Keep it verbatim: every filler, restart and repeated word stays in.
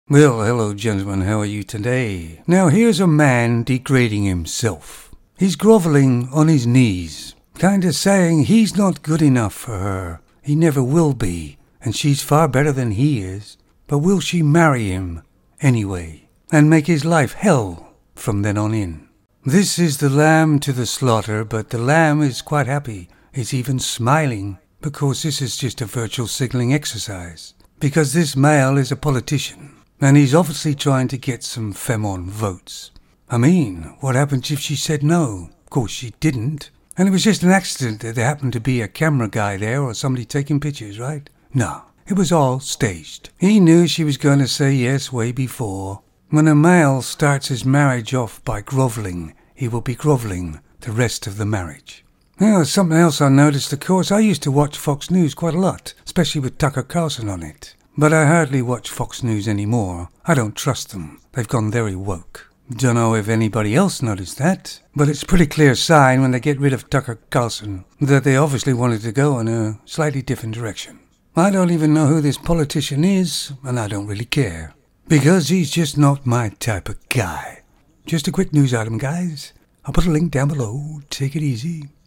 Well, hello, gentlemen. How are you today? Now, here's a man degrading himself. He's groveling on his knees, kinda saying he's not good enough for her. He never will be, and she's far better than he is. But will she marry him anyway, and make his life hell from then on in? This is the lamb to the slaughter, but the lamb is quite happy. It's even smiling, because this is just a virtual signaling exercise. Because this male is a politician. And he's obviously trying to get some Femon votes. I mean, what happened if she said no? Of course she didn't. And it was just an accident that there happened to be a camera guy there or somebody taking pictures, right? No, it was all staged. He knew she was going to say yes way before. When a male starts his marriage off by groveling, he will be groveling the rest of the marriage. Now, something else I noticed, of course, I used to watch Fox News quite a lot, especially with Tucker Carlson on it. But I hardly watch Fox News anymore. I don't trust them. They've gone very woke. Don't know if anybody else noticed that, but it's a pretty clear sign when they get rid of Tucker Carlson that they obviously wanted to go in a slightly different direction. I don't even know who this politician is, and I don't really care. Because he's just not my type of guy. Just a quick news item, guys. I'll put a link down below. Take it easy.